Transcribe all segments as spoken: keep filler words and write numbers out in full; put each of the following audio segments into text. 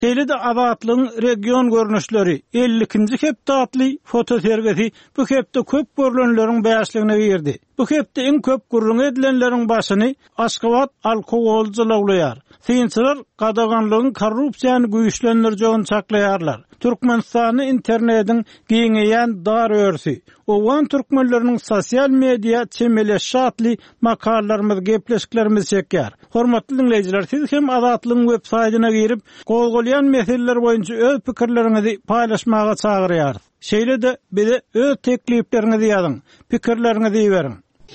Şeýle-de abatlyň region görnüşleri ellikinji hepde atly fotosergisi bu hepde köp görülenleriň bäşligine berdi. Bu hepde en köp gurrun edilenleriň başyny Aşgabat alkogolçylaýar. Sensler gadaganlygyň korrupsiýany güýçlendirjegini çaklaýarlar. Türkmenistany internetiň giňeýän dar örsü. Owan türkmenläriniň sosial media çemeleşatly makallarymyz, gepleşiklerimiz çekýär. Hormatly dinleýijiler, siz hem Adatlyň web saýtyna girip, golgolýan meseleler boýunça öz pikirleriňizi paýlaşmaga çagyrýar. Şeýle-de bize öz tekliplerinizi ýazyň, pikirlerinizi beriň.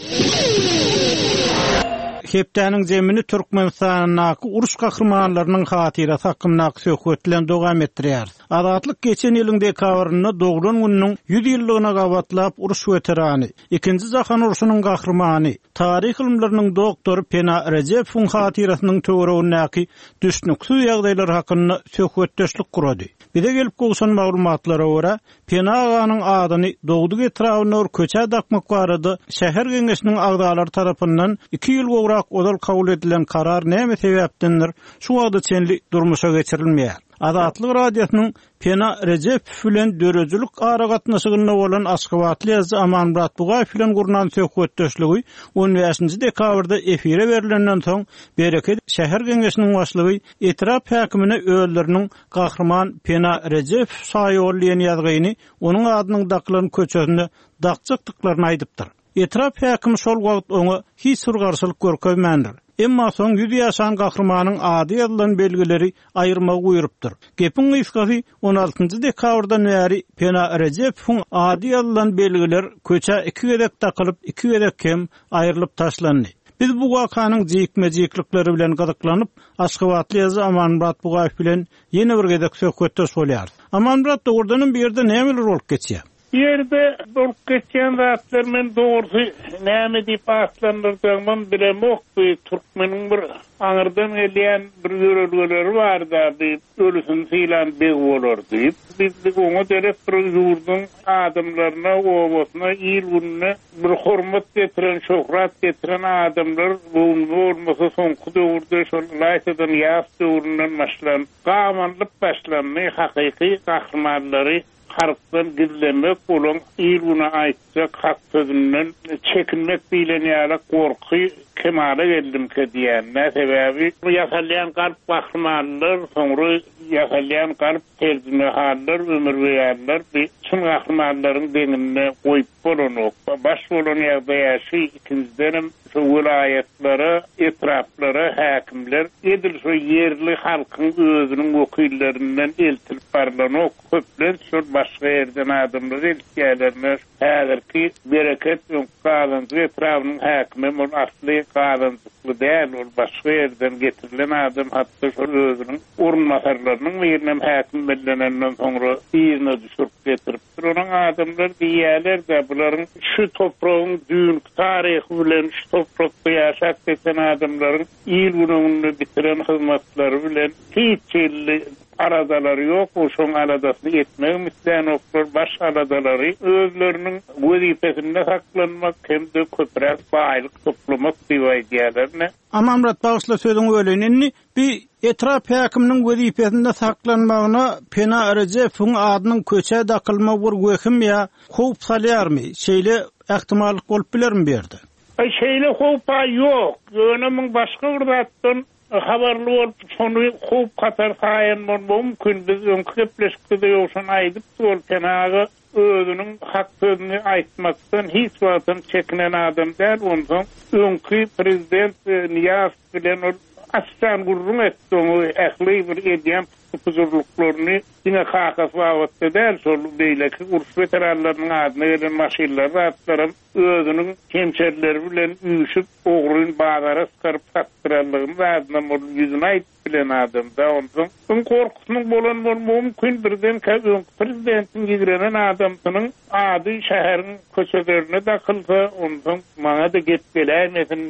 Hepdäniň zemini Türkmenistanyň uruş gahrmanlarynyň hatyra hakymyna söhbetlen dowam etdirýär. Adatlyk geçen ýylyň dekabryny dogran gününiň yüz ýyllygyna gabatlap uruş weterany, ikinji jahan uruşynyň gahrmany, taryh ilmläriniň doktory Pena Rejepowyň hatyrasynyň töweregindäki düşnüksiz ýagdaýlar hakynda söhbetdeşlik gurady. Bize gelip gowşan maglumatlara görä, Pena aganyň adyny dogdy etrawyna köçä dakmak barady. Şäher geňeşiniň agdalary tarapyndan iki ýyl gowrak odal kabul edilen karar näme sebäpdendir şu wagtda çenli durmuşa geçirilmeýär. Adatlyk radiosynyň Pena Rejepow bilen dörejlik ara gatnaşygyna bolan Aşgabatly ýazgy Amanmurat Bugaýew bilen gurulan söhbetdeşligi on beşinji dekabrda efire berilenden soň Bereket şäher geňeşiniň başlygy etrap häkimine öýleriniň gahrman Pena Rejepow saýolýan ýazgyny onuň adynyň dakylan köçesinde dakçykdyklaryny aýdypdyr. Etrap häkim şol wagt oňa hiç surgarşylyk görkezmändir. Emma soň ýüz ýaşan gahrmanyň ady ýazylan belgileri aýyrmagy buýurypdyr. Gepin gysgasy on altynjy dekabrdan bäri Pena Rejepowyň ady ýazylan belgiler köçä iki gedek takylyp iki gedek hem aýrylyp taşlandy. Biz bu wakanyň jekme-jeklikleri bilen gadyklanyp Aşgabatly ýazgy Amanmurat Bugaýew bilen ýene bir gedek söhbetdeş bolýar. Amanmurat dogrudan bir ýerde nämeler bolup geçýär? Yerde bolup geçen zatlar men doğrusu näme diýip aslandyrdygymy bilemok. Türkmeniň bir aňyrdan gelýän bir görelgeleri bar da, bir ölüsün filan beg bolar diýip biz oňa derep bir ýurdun adamlaryna, owasyna, ýylgyna bir hormat getiren, şöhrat getiren adamlar bu bolmasa soňky döwürde şol laýsadan ýas döwründen başlan gamanlyp başlanmy hakyky gahrmanlary harpdan gizlemek bolan ýylgyna aýtjak hak sözünden çekinmek bilen ýaly gorky kemale geldim ki diýenne sebäbi bu ýasalýan garp gahrmanlar, soňra ýasalýan garp terjümehanlar, ömür beýanlar bir çyn gahrmanlaryň deňine goýup bolanok. Baş bolan ýagdaýaşy ikinjidenim şu vilayatlary, etraplara häkimler edil şu yerli halkyň özüniň wekillerinden eltilip barlanok. Köpler şu başga ýerden adamlar eltýärler. Häzirki Bereket Öňkazanjy etrawynyň häkimi bol asly Kazanjykly däl, ol başga ýerden getirilen adam hatda şu özüniň urunmasarlarynyň ýerine häkim bellenenden soňra ýerine düşürip getiripdir. Onuň adamlar diýerler de bularyň şu topragyň düýün taryhy bilen şu toprakda ýaşap geçen adamlaryň ýyl gününi bitiren hyzmatlary bilen hiç ýyly aradalary ýok. Oşoň aradasyny etmegi isleýän oklar baş aradalary özleriniň wezipesinde saklanmak hemde köprek baýlyk toplamak diýip aýdýarlar. Amanmurat bagysla sözüň ölenini bir etrap häkiminiň wezipesinde saklanmagyna Pena Rejepowyň adynyň köçe dakylma bir wehim ýa howp salýarmy? Şeýle ähtimallyk bolup bilermi berdi? Ay şeýle howpa ýok. Öňüň başga bir zatdan habarly bolup şonu howp katar saýan mümkin. Biz öňkü gepleşikde ýokşan aýdyp bol Penaga özüniň hak sözüni aýtmakdan hiç wagtyn çekinen adam däl. Ondan öňkü prezident Niýaz bilen aslan gurrun etdi, ähli bir edýän puzurluklaryny diňe hakas wagtda däl, şol beýleki uruş veteranlarynyň adyna gelen maşinler zatlarym özüniň hemşerileri bilen üýüşüp ogruň bagara çykaryp satdyranlygyny adyna bol ýüzüne aýdyp bilen adam da ondan bu korkusyň bolan mümkin birden käbir prezidentiň gidrenen adamsynyň ady şäheriň köçelerine dakylsa ondan maňa da gep gelämesin diýip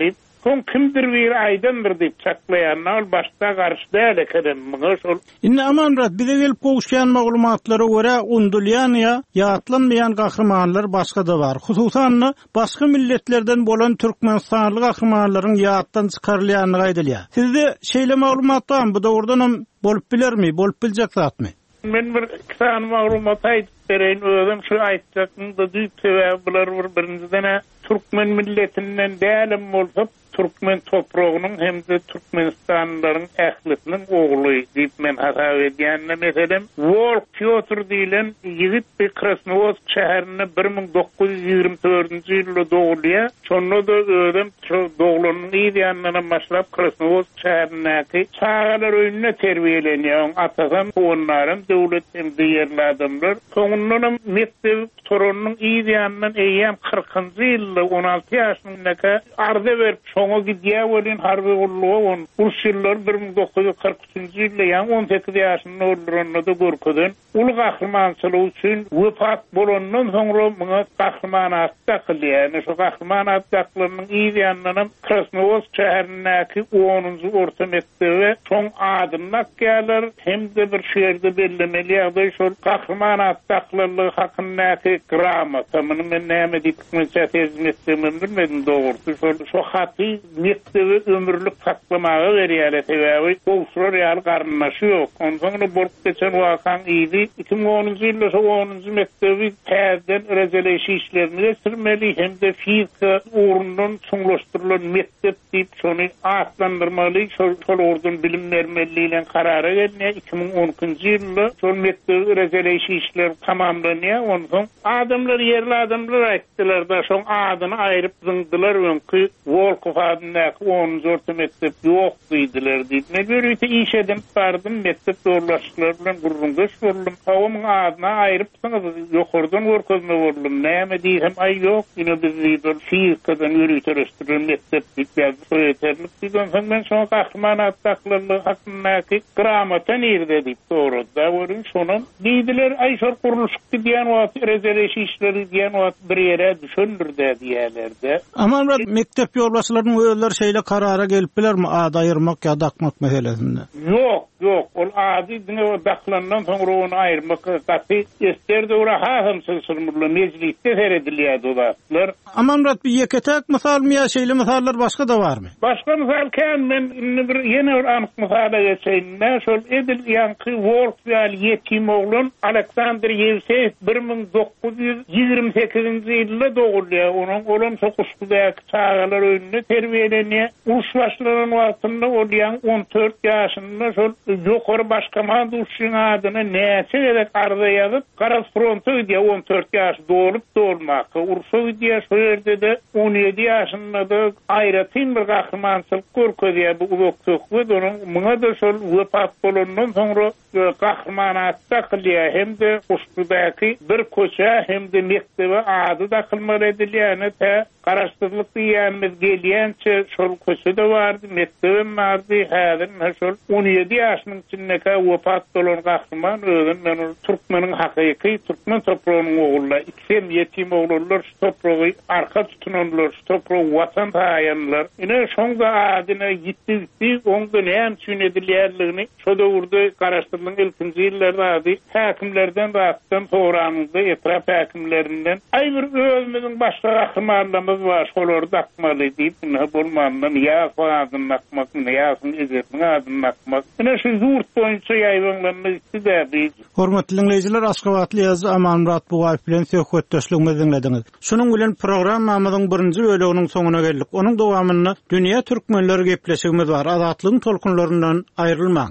Son kimdir bir aydındır diýip çaklaýanlar başda garşy däl eken muňa şol. Inne Amanrat bize gelip gowuşýan maglumatlara görä Undulýanya ýatlanmaýan gahrmanlar başga da bar. Hususan başga milletlerden bolan türkmenistanlyk gahrmanlaryň ýatdan çykarylýanyny aýdylýar. Sizde şeýle maglumat barmy? Bu dogrudan bolup bilermi? Bolup biljek zatmy? Men bir kısa maglumat aýdyp bereýin, özüm şu aýtjakyň da düýp sebäbi bular birinjiden Türkmen milletinden dälim bolsa Türkmen toprağının hem de Türkmenistanlıların ählitiniň ogly diýip men hasap edýänne meselem Wolf Piotr diýilen ýigit bir Krasnovodsk şäherine bir ming dokuz ýüz ýigirme dördünji ýylda dogulýar. Şonda da özüm şu dogulanyň ýa-da başlap Krasnovodsk şäherindäki çağalar öýüne terbiýelenýär. Atasam onlarym döwlet hem de ýerli adamlar. Soňundan mektep sorunyň ýa-da eýem kırkynjy ýylda on alty ýaşyndaky arda berip şoňa gidýär bolýan harby ullugy on urşyllar bir ming dokuz ýüz kırk üçinji ýylda ýa-ni on sekiz ýaşyny öldürende de görkezden ulu gahrmançylyk üçin wefat bolandan soňra muňa gahrmanat takylýar. Şu gahrmanat takylynyň ýa-da Krasnovodsk şäherindäki onunji orta mektebi şoň adynak gelýär hem de bir şeýerde bellemeli ýa-da şol gahrmanat taklylygy hakyndaky gramata muny men näme diýip hizmetimi bilmedim dogrusu. Şo haty mektebi ömürlük saklamaga berýär sebäbi gowşur ýaly garynnaşy ýok. Ondan bolup geçen wakan idi. iki ming onunji ýylda şo onunji mektebi täzeden rezeleşi işlerini geçirmeli hem de fiýka urundan soňlaşdyrylan mektep diýip şonu atlandyrmaly, şol ordun bilim bermeligilen karara geldi. iki ming on ikinji ýylda şol mektebi rezeleşi işler tamamlanýar. Ondan adamlar ýerli adamlar aýtdylar da şoň adyny aýryp zıngdylar öňkü Volkov adyndaky onunji orta mektep ýok diýdiler diýip. Ne görýte iş edip bardym mektep dorlaşyklary bilen gurrungaş boldum. Hawamyň adyna aýryp ýokardan görkezme boldum. Näme diýsem ay ýok, ýene biz diýdir fiýkadan ýürüýte östüren mektep diýip soýeterlik diýen men şoň gahrmanat taklylygy hakyndaky gramata nirde diýip sorada görün şonun diýdiler ay şol guruluşyk diýen wagt rezeleşi işleri diýen wagt bir ýere düşündirdi diýerlerde. Aman mektep ýolbaşçylarynyň özleri şeýle karara gelip bilermi ada aýyrmak ýa-da dakmak meselesinde? Ýok, ýok. Ol ady dine daklandan soňra onu aýyrmak gaty esterde ora hasam sylsyrmurly meclisde seredilýär dolatlar. Amanrat bir ýeketek mysalmy ýa şeýle mysallar başga da barmy? Başga mysal kan men bir ýene bir anyk mysala geçeýin. Şol edil ýanky Wolf ýaly ýetim oglun Aleksandr Yevseýew bir ming dokuz ýüz ýigirme sekizinji ýylda dogulýar. Onuň olam sokuşdaky çağalar öýünde terbiýelenýär. Uruş başlanan wagtynda ol ýan on dört ýaşynda şol ýokary başkama duşyň adyny näçe gerek arda ýazyp Garaz frontu diýe on dört ýaş dolup dolmak. Uruşy diýe şo ýerde de on ýedi ýaşynda da aýratyn bir gahrmançylyk görkezýär bu ulukçukly. Onuň muňa da şol wefat bolandan soňra gahrmanat takylýar hem de uşdudaky bir köçe hem de mektebe ady takylmaly edilýär. Te garaşdyrlyk diýýänmiz gelýänçe şol köçede bardy, mektebim bardy. Häzir şol on ýedi ýaşynyň içindäki wefat bolan gahrman özüm men Türkmeniň hakyky Türkmen toprağynyň oğullar, ikisem ýetim oğullar şu topragy arka tutunanlar, şu topragy watan taýanlar. Ine şoňda adyna gitdi, oňda näme üçin edilýärligini şo döwürde garaşdyrylan ilkinji ýyllarda ady häkimlerden rahatdan sorandy, etraf häkimlerinden aýbyr özümiziň başga gahrmanlarymyz bar, şolary dakmaly diýip ne bolmandan ýa faazyn dakmak, ýa-da ezetini adyny dakmak. Ine şu ýurt boýunça ýaýlanlarny istide biz. Hormatly dinleyijiler, Aşgabatly ýazy Amanrat Bugaýew bilen söhbetdeşligimizi dinlediňiz. Şunuň bilen programmamyzyň birinji bölüginiň soňuna geldik. Onuň dowamyny dünýä türkmenleri gepleşigimiz bar. Azatlygyň tolkunlaryndan aýrylmaň.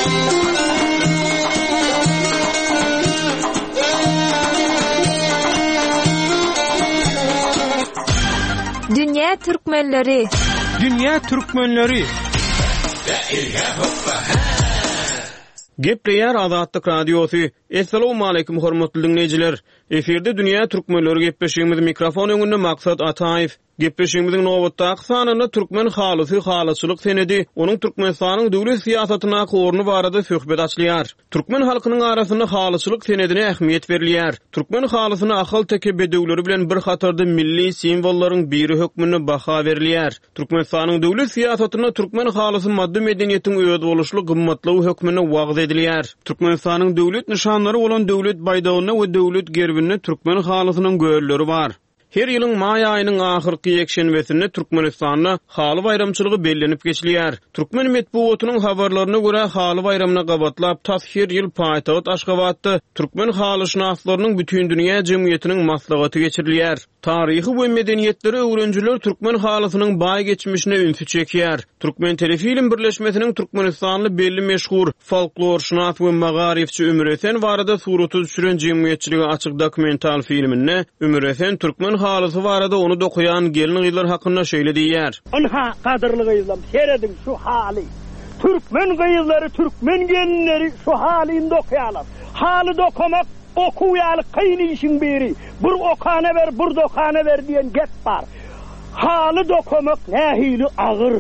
Dünýä türkmenleri. Dünýä türkmenleri. Gepleýär Azatlyk radiosu Assalamu alaykum hormatly dinleyijiler. Eferde dünýä türkmenleri gepleşýärmiz mikrofon öňünde Maksat Ataýew. Gepleşigimiziň nowatdaky sanyna türkmen halysy halaçylyk senedi, onuň Türkmenistanyň döwlet siýasatyna gorny barada söhbet açylýar. Türkmen halkynyň arasynda halaçylyk senedine ähmiýet berilýär. Türkmen halasyna ahal teke bedewleri bilen bir hatarda milli simwollaryň biri hökmüne baha berilýär. Türkmenistanyň döwlet siýasatyna türkmen halasy maddi medeniýetiň öýde boluşly gymmatly hökmüne wagt edilýär. Türkmenistanyň döwlet nişanlary bolan döwlet baydagyna we döwlet gerbine türkmen halasynyň göýleri bar. Her ýylyň may aýynyň ahyrky ýekşenbesinde Türkmenistanda haly bayramçylygy bellenip geçilýär. Türkmen medeniýetiniň habarlaryna görä haly bayramyna gabatlap tas her ýyl paýtagat Aşgabatda türkmen halyşnaslarynyň bütün dünýä jemgyýetiniň maslahaty geçirilýär. Taryhy we medeniýetleri öwrenjiler türkmen halasynyň baý geçmişine ünsü çekýär. Türkmen telefilm birleşmesiniň Türkmenistanly belli meşhur folklorşunas we magarifçi Ömür Esen barada suraty düşüren jemgyýetçiligi açyk dokumental filminde Ömür Esen türkmen halasy barada onu dokuyan gelin gyýlar hakynda şeýle diýär. Onha kadrly gyýlam seredin şu haly. Türkmen gyýlary, türkmen gelinleri şu halyny dokuýarlar. Haly dokumak okuýaly kyn işiň biri. Bir okana ber, bir dokana ber diýen gep bar. Haly dokumak nähili agyr.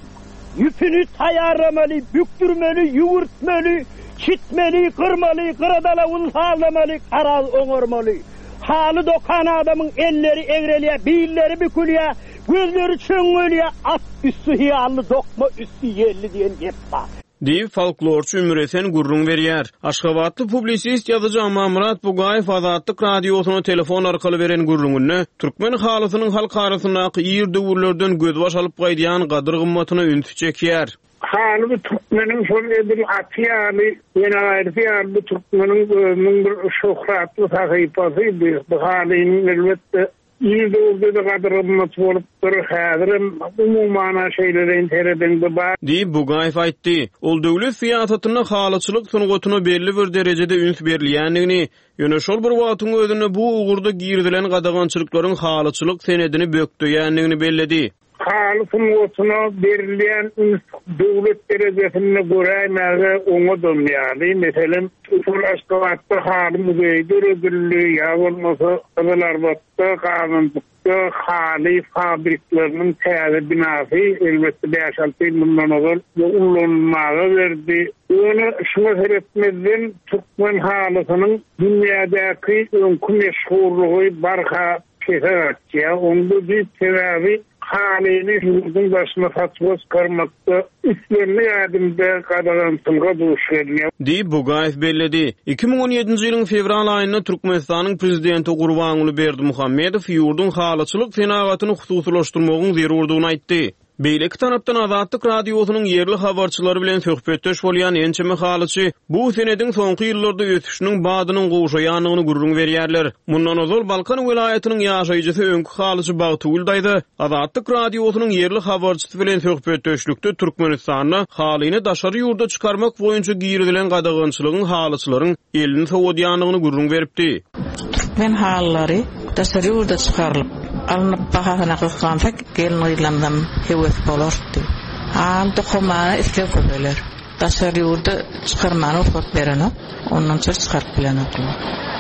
Yüpünü taýarlamaly, büktürmeli, ýuwurtmaly, çitmeli, kırmaly, kıradala ulhalamaly, araz oňormaly. Haly dokan adamyň elleri egrelýär, beýilleri bükülýär, gözleri çöňgelýär, at üstü hiýaly dokma üstü ýerli diýen gep bar. Diýip folklorçy Ömür Esen gurrun berýär. Aşgabatly publisist ýazyjy Amamurat Bugaýew Azatlyk radiosyna telefon arkaly beren gurrungyny türkmen halasynyň halk arasyndaky ýer döwürlerden gözbaş alyp gaýdýan gadyr gymmatyna ünsü çekýär. Haly türkmeniň şol edil atýaly, ýene aýrı türkmeniň bir şöhratly sahypasy bu halyny elbetde ýerde de gadyrymyz bolup dur häzirim umumana şeýlerin tereden bar. Diýip Bugaýew aýtdy. Ol döwlet siýasatyna halaçylyk sunugatyna belli bir derejede üns berilýändigini, ýöne şol bir wagtyň özüne bu ugurda girdilen gadagançylyklaryň halaçylyk senedini bökdüýändigini belledi. Halysyn otuna berilýän döwlet derejesine görä näze oňa dönýärdi. Meselem, Aşgabatda haly müzeýdir, gülli ýa-bolmasa Azalarbatda Gazyantepde haly fabriklarynyň täze binasy elbetde beş alty ýyldan öňe ullanmaga berdi. Ýöne şuna seretmeden türkmen halasynyň dünýädäki öňkü meşhurlygy barha keseretýär. Onda bir sebebi halyny ýurdun başyna saçmaz karmakda islemli ýardymda gadagançylyga duş gelýär. Diýip Bugaýew belledi. iki ming on ýedinji ýylyň fevral aýynda Türkmenistanyň prezidenti Gurbanuly Berdimuhammedow ýurdun halaçylyk senagatyny hususlaşdyrmagyň zerurdygyny aýtdy. Beýleki tarapdan Azatlyk radiosynyň ýerli habarçylary bilen söhbetdeş bolýan ençeme halyçy bu senediň soňky ýyllarda ötüşiniň badynyň goşaýanyny gurrun berýärler. Mundan ozal Balkan welaýatynyň ýaşaýjysy öňkü halyçy Bagtuul daýdy. Azatlyk radiosynyň ýerli habarçysy bilen söhbetdeşlikde Türkmenistanyň halyny daşary ýurda çykarmak boýunça girdilen gadagançylygyň halyçylaryň elini sowdýanyny gurrun beripdi. Türkmen hallary daşary ýurda çykarylyp alınıp bahasına kıskansak gelin oylandan heves bolardı. Al dokumana iskep koydular. Taşar yurda çıkarmanı ufak verene, ondan sonra çıkarıp bilen okula.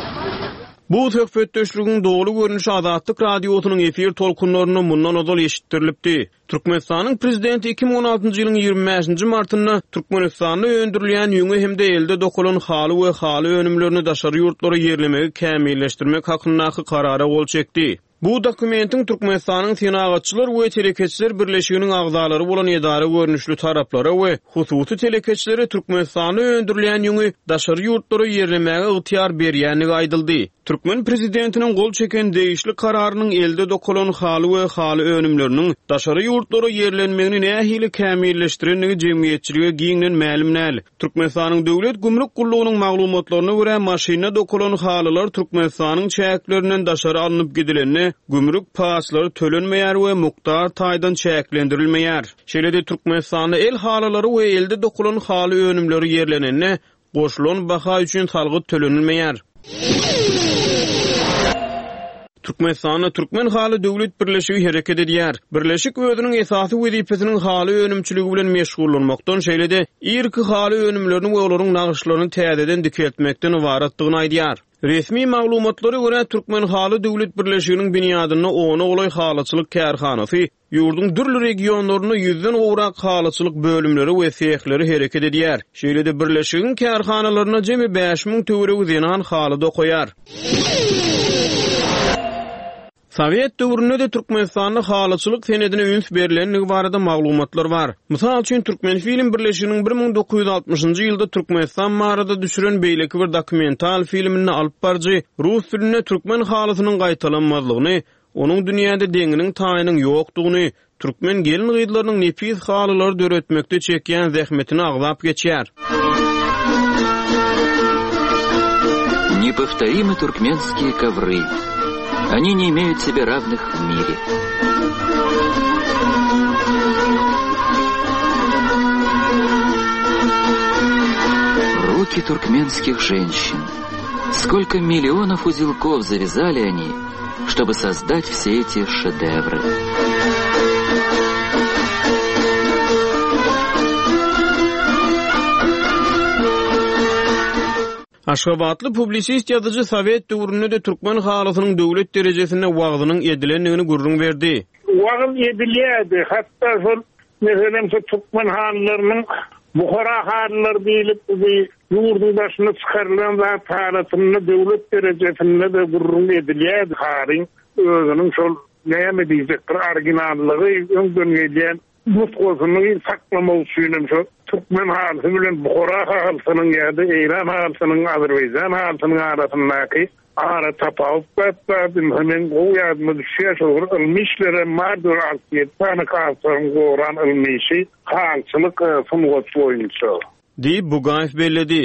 Bu söhbetdeşligiň dogry görnüşi Azatlyk radiosynyň efir tolkunlaryny mundan ozal eşitdirilipdi. Türkmenistanyň prezidenti iki ming on altynjy ýylyň ýygrimi beşinji martynda Türkmenistanda öndürilen ýöňe hemde elde dokulan haly we haly önümlerini daşary ýurtlara ýerlemegi kämilleşdirmek hakyndaky karara gol çekdi. Bu dokumentin Türkmenistanyň senagatçylar we telekeçiler birleşiginiň agzalary bolan edara görnüşli taraplary we hususy telekeçilere Türkmenistanda öndürilen ýöňe daşary ýurtlara ýerlemegi ygtyar berýänligi aýdyldy. Türkmen prezidentiniň gol çeken değişli kararynyň elde dokulan haly we haly önümleriniň daşary ýurtlara ýerlenmegini nähili kämilleşdirenligi jemgyýetçilige giňden ma'lum näl. Türkmenistanyň döwlet gümrük gullugynyň maglumatlaryna görä maşina dokulan halylar Türkmenistanyň çäklerinden daşary alınıp gidilenini gümrük paslary tölenmeýär we mukdar taýdan çäklendirilmeýär. Şeýle-de Türkmenistanyň el halylary we elde dokulan haly önümleri ýerlenenine goşulan baha üçin salgy tölenilmeýär. Türkmenistanyň Türkmen haly döwlet birleşigi hereket edýär. Birleşik özüniň esasy wezipesiniň haly önümçiligi bilen meşgullanmakdan şeýlede irki haly önümlerini we olaryň nagyşlaryny täzeden dikeltmekden ibaratdygyny aýdýar. Resmi maglumatlara göre Türkmen haly döwlet birleşiginiň binýadyna ony olay halyçylyk kärhanasy ýurdun dürli regionlaryny yüzden owrak halyçylyk bölümleri we sehleri hereket edýär. Şeýlede birleşigiň kärhanalaryna jemi beş miň töwereg zenan halyda koýar. Sovet döwründe de Türkmenistanyň halyçylyk senedine üns berilenligi barada maglumatlar bar. Mysal üçin Türkmen film birleşiginiň bir miň dokuz ýüz altmışynjy ýylda Türkmenistan barada düşüren beýleki bir dokumental filmini alyp barjy rus diline Türkmen halysynyň gaýtalanmazlygyny, onuň dünýäde deňiniň taýynyň ýokdugyny, Türkmen gelin gyýdlarynyň nepis halylary döretmekde çekýän zähmetini aglap geçýär. Неповторимы туркменские ковры. Они не имеют себе равных в мире. Руки туркменских женщин. Сколько миллионов узелков завязали они, чтобы создать все эти шедевры. Aşgabatly publisist ýazyjy Sovet döwründe de Türkmen halysynyň döwlet derejesinde wagdynyň edilenligini gurrun berdi. Wagdy edilýärdi. Hatda şol meselem şu Türkmen halylarynyň Buhara halylary diýilip ýurdun başyna çykarylan zat halatyny döwlet derejesinde de gurrun edilýärdi. Haryň özüniň şol näme diýjek bir originallygy öňden gelýän bu konuyu saklamak üçün şu Türkmen halkı bilen Buhara halkynyň ýa-da Eýran halkynyň Azerbaýjan halkynyň arasyndaky ara tapawut batdym hemen o ýazma düşýär şol ilmişlere mardur altyet tany kalsyn goran ilmişi halçylyk sungat boýunça diýip Bugaýew belledi.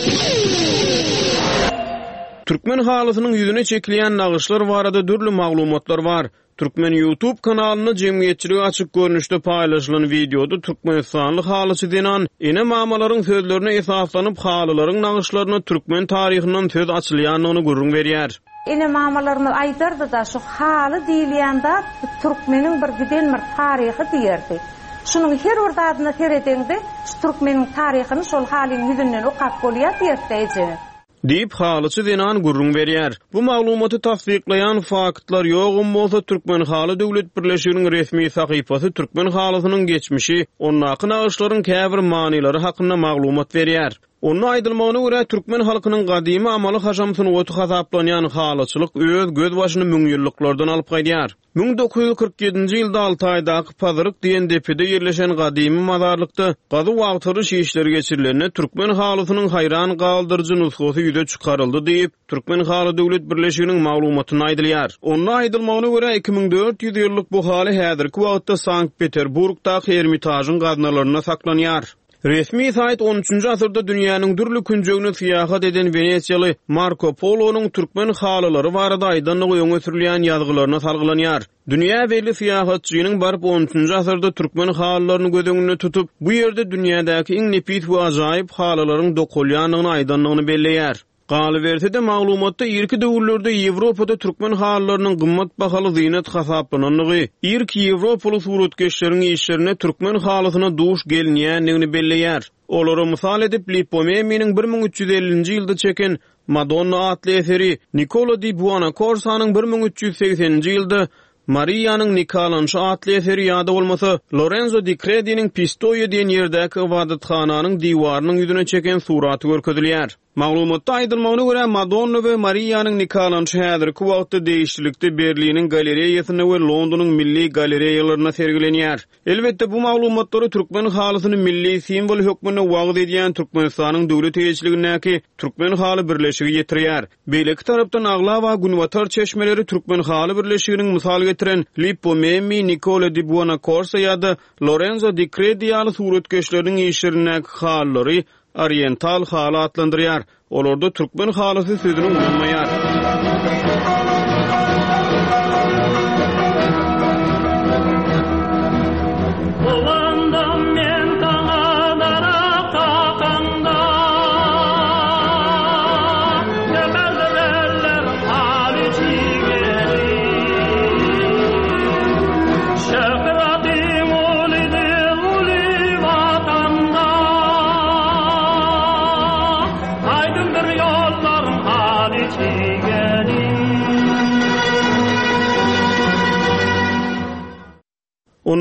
Türkmen halysynyň ýüzüne çekilýän nagyşlar barada dürli maglumatlar bar. Türkmen YouTube kanalyny jemgyýetçiligi açyk görnüşde paýlaşylan videoda Türkmenistanlyk halyçy denan ene mamalaryň sözlerine esaslanyp halylaryň nagyşlaryna Türkmen tarihinden söz açylýanyny gurrun berýär. Ene mamalaryny aýdardy da şu haly diýilýände Türkmeniň bir giden bir tarihi diýerdi. Şunuň her bir dadyna teredende Türkmeniň tarihini şol halyň ýüzünden okap bolýar diýerdi. Diýip halyçy denan gurrun berýär. Bu maglumaty tasdiklayan faktlar ýogum bolsa Türkmen haly döwlet birleşiginiň resmi sahypasy Türkmen halysynyň geçmişi, onnaky nagyşlaryň käbir manylary hakynda maglumat berýär. Onu aýdylmagyna görä Türkmen halkynyň gadymy amaly haşamsyny otu hasaplanýan halyçylyk öz göz başyny müň ýyllıklardan alyp gaýdýar. bin dokuz ýüz kırk ýedinji ýylda alty aýdaky Pazyryk diýen depede ýerleşen gadymy mazarlykda gady wagtyryş işleri geçirilenine Türkmen halysynyň haýran galdyrjy nusxasy ýüze çykaryldy diýip Türkmen haly döwlet birleşiginiň maglumatyny aýdylýar. Onu aýdylmagyna görä iki miň dört ýüz ýyllyk bu haly häzirki wagtda Sankt-Peterburgdaky Hermitazyň gadynalarına saklanýar. Resmi sayt on üçünji asyrda dünýäniň dürli künjegini syýahat eden Venesiýaly Marco Polo'nun Türkmen halylary barada aýdanlygy ýöne sürilýän ýazgylaryna salgylanýar. Dünýä belli syýahatçynyň barp on üçünji asyrda Türkmen halylaryny göz tutup, bu ýerde dünýädäki iň nepis we ajaýyp halylaryň dokulýanyny aýdanlygyny belleýär. Galyberse de maglumatda irki döwürlerde Ýewropada Türkmen halylarynyň gymmat bahaly zynet hasaplananlygy, irki Ýewropaly suratkeşleriň işlerine Türkmen halysyna duş gelýänligini belleýär. Olary mysal edip Lipomeminiň bir miň üç ýüz ellinji ýylda çeken Madonna atly eseri, Nicola di Buonacorsanyň bir miň üç ýüz seksenji ýylda Mariýanyň nikalanşy atly eseri ýada bolmasa, Lorenzo di Credi'niň Pistoia diýen ýerdäki ibadathananyň diwarynyň ýüzüne çeken suraty görkezilýär. Maglumatda aýdylmagyna görä Madonna we Mariýanyň nikalanşy häzirki wagtda değişiklikde Berliniň galeriýasyna we Londonyň milli galeriýalaryna sergilenýär. Elbetde bu maglumatlary Türkmen halysyny milli simbol hökmüne wagdy edýän Türkmenistanyň döwlet eýçiligindäki Türkmen haly birleşigi ýetirýär. Beýleki tarapdan agla we günwatar çeşmeleri Türkmen haly birleşiginiň mysal getiren Lipomemi, Nicola di Buonacorso ýa-da Lorenzo di Credi ýaly suratkeşleriň işlerindäki hallary oriental haly atlandyrýar. Olarda Türkmen halysy sözüni ulanmaýar.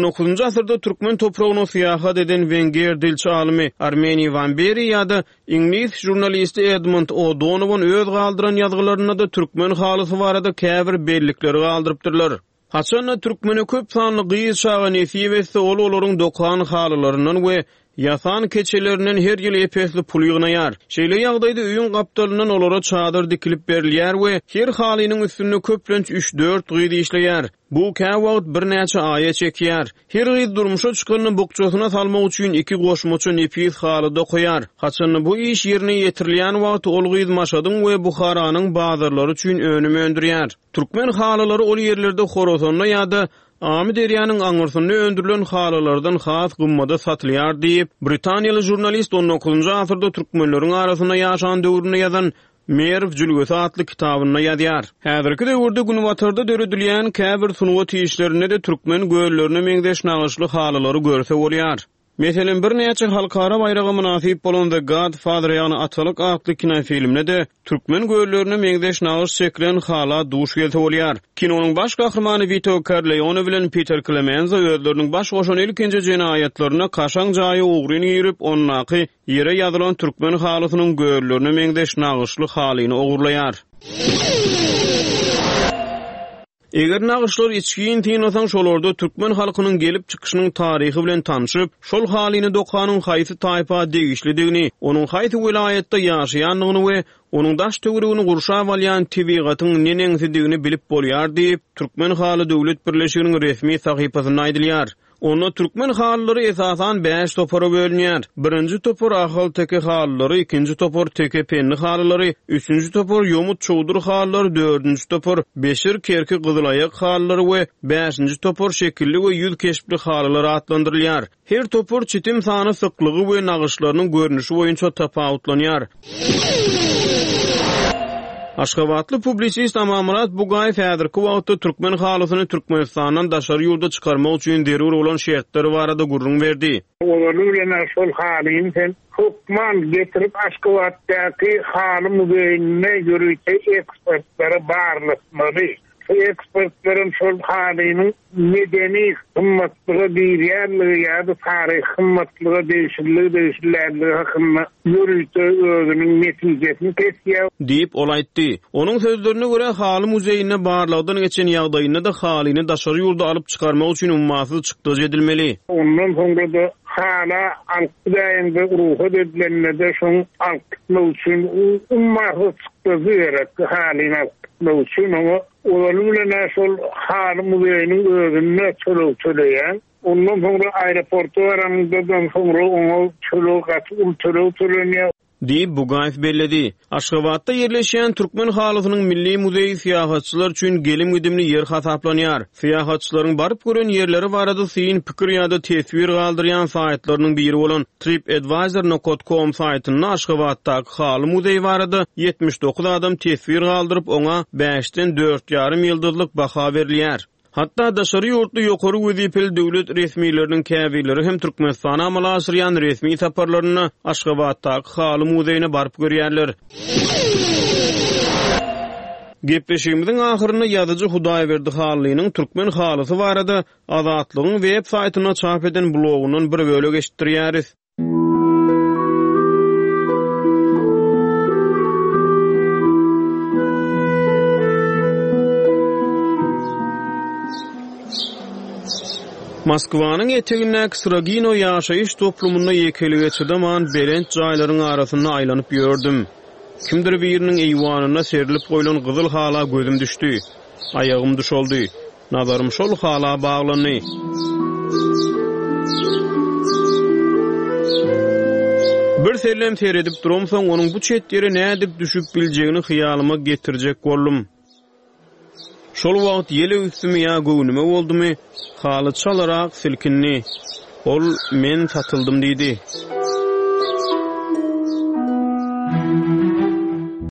dokuzunjy asyrda türkmen topragyny syýahat eden Wenger dilçi alimy Armeni Van Beri ýa-da ingliz jurnalisti Edmund O'Donovan öz galdyran ýazgylaryna da türkmen halysy barada käbir bellikleri galdyrypdyrlar. Haçan türkmeni köp sanly gyýyz şaga nesibetsi ol olaryň dokan halylaryndan we yasan keçelerinden her ýyl epesli pul ýygnaýar. Şeýle ýagdaýda öýün gapdalynyň olara çadyr dikilip berilýär we her halynyň üstünde köplenç üç dört gyýdy işleýär. Bu käwagt bir näçe aýa çekýär. Her gyýdy durmuşa çykanyny bokçasyna salmak üçin iki goşmaça nepis halyda goýar. Haçan bu iş ýerine ýetirilýän wagt ol gyýdy maşadyň we Buharanyň bazarlary üçin önüme öndürýär. Türkmen halylary ol ýerlerde horozanna ýa-da Amy derýanyň aňyrsyny öndürilen halylardan has gymmada satylýar diýip Britaniýaly jurnalist on dokuzunjy asyrda türkmenleriň arasynda ýaşan döwrüne ýazan Merv Jülgüsi atly kitabyna ýazýar. Häzirki döwürde günwatarda döredilýän käbir sunwat işlerine de türkmen göýlerini meňdeş nagyşly halylary görse bolýar. Meselen bir näçe halkara bayragy münasip bolan The Godfather ýa-ni Atalyk adly kinofilmine de türkmen göýlerini meňdeş nagyş çekilen hala duş gelse bolýar. Kinonyň baş gahrmany Vito Corleone bilen Peter Clemenza özleriniň baş goşan ilkinji jenaýatlaryna kaşaň jaýy ugryny ýerip onnaky ýere ýazylan türkmen halysynyň göýlerini meňdeş nagyşly halyny ogurlaýar. Eger nagyşlar içkiň tynasang şolarda türkmen halkynyň gelip çykyşynyň taryhy bilen tanışyp, şol halyny dokanyň haýsy taýpa degişlidigini, onuň haýsy vilayatda ýaşaýanlygyny we onuň daş töweregini gurşap alýan tebigatyň neneňsidigini bilip bolýar diýip Türkmen haly döwlet birleşiginiň resmi sahypasyna aýdylýar. Onu türkmen halylary esasan beş topora bölünýär. Birinji topor ahal teke halylary, ikinji topor teke penni halylary, üçüncü topor yomut çoğdur halylary, dördüncü topor beşir kerki gyzylayak halylary we beşinji topor şekilli we ýüz keşpli halylary atlandyrylýar. Her topor çitim sany syklygy we nagyşlarynyň görnüşi boýunça tapawutlanýar. Aşgabatly publisist Amamurat Bugay häzirki wagtda türkmen halysyny Türkmenistandan daşary ýolda çykarmak üçin derur bolan şertleri barada gurrun berdi. Olarlyna şol halyny sen hukman getirip Aşgabatdaky haly mübeýine görüýse ekspertlere barlykmaly. Ekspertlerin şol halynyň medeni hymmatlygy diýýärligi ýa-da taryh hymmatlygy değişikliği değişiklikleri hakynda ýürüýse özüniň netijesini kesýär diýip ol aýtdy. Onuň sözlerine görä haly muzeýine barlygdan geçen ýagdaýynda da halyny daşary ýolda alyp çykarmak üçin ummatsy çykdyr edilmeli. Ondan soňra da hala alqdaýynda ruhy edilenle de şoň alqtmak üçin ummatsy çykdyr gerek halyny üçün ama olarlyna şol haly mübeýiniň özüne çölük çöleýän, ondan soňra aeroporta baranyndan soňra oňa çölük atyp çölük çölenýär diýip Bugaýew belledi. Aşgabatda ýerleşýän türkmen halysynyň milli muzeyi syýahatçylar üçin gelim gidimli ýer hasaplanýar. Syýahatçylaryň baryp gören ýerleri barada syň pikir ýa-da tesbir galdyrýan saýtlarynyň biri bolan TripAdvisor nokta com saýtyna Aşgabatdaky haly muzeyi barada ýetmiş dokuz adam tesbir galdyryp oňa beşden dört ýarym ýyldızlyk baha berilýär. Hatta daşary ýurtly ýokary wezipeli döwlet resmiýetleriniň käbirleri hem Türkmenistana amal aşyrýan resmi saparlaryna Aşgabatdaky haly muzeýine baryp görýärler. Gepleşigimiziň ahyryna ýazyjy Hudaýberdi halynyň türkmen halysy barada Azatlygyň web saýtyna çap eden blogundan bir bölek eşitdirýäris. Moskwanyň etegindäki Sragino ýaşaýyş toplumunda ýekelige çydaman berent jaýlaryň arasynda aýlanyp ýördüm. Kimdir biriniň eýwanyna serilip goýulan gyzyl hala gözüm düşdi. Aýagym düşoldy. Nazarym şol hala baglandy. Bir sellem seredip duramsaň onuň bu çet ýere nädip düşüp biljegini hyýalyma getirjek boldum. Şol wagt ýele üstüme ýa göwnüme boldumy, haly çalarak silkinni. Ol men satyldım diýdi.